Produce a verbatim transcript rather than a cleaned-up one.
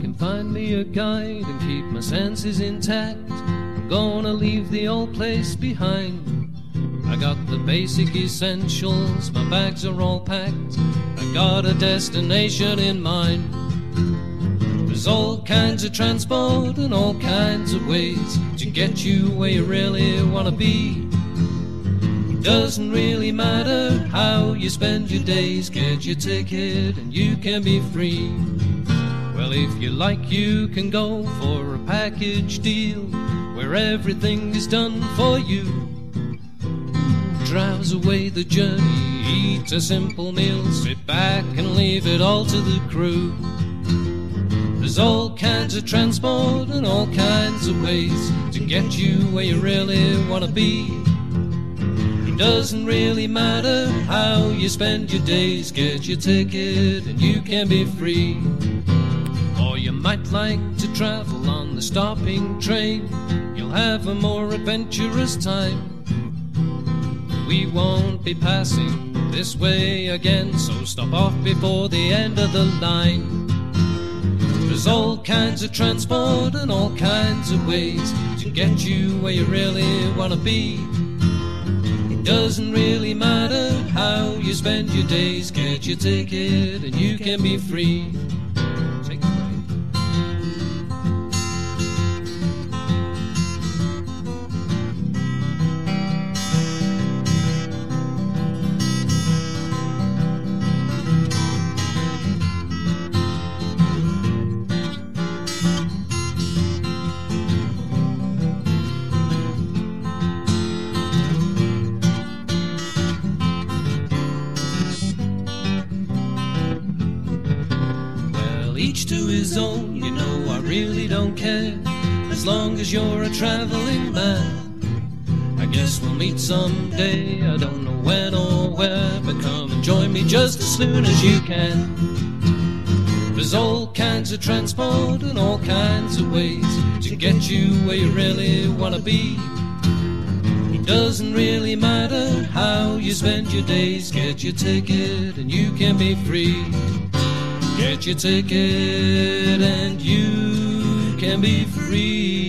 can find me a guide and keep my senses intact, I'm gonna leave the old place behind. I got the basic essentials, my bags are all packed, I got a destination in mind. There's all kinds of transport and all kinds of ways to get you where you really wanna be. It doesn't really matter how you spend your days, get your ticket and you can be free. Well, if you like, you can go for a package deal where everything is done for you. Drives away the journey, eat a simple meal, sit back and leave it all to the crew. There's all kinds of transport and all kinds of ways to get you where you really want to be. It doesn't really matter how you spend your days, get your ticket and you can be free. Or you might like to travel on the stopping train, you'll have a more adventurous time. We won't be passing this way again, so stop off before the end of the line. There's all kinds of transport and all kinds of ways to get you where you really want to be. It doesn't really matter how you spend your days, get your ticket and you can be free. Take it away. Each to his own, you know I really don't care, as long as you're a traveling man. I guess we'll meet someday, I don't know when or where, but come and join me just as soon as you can. There's all kinds of transport and all kinds of ways to get you where you really want to be. It doesn't really matter how you spend your days, get your ticket and you can be free. Get your ticket and you can be free.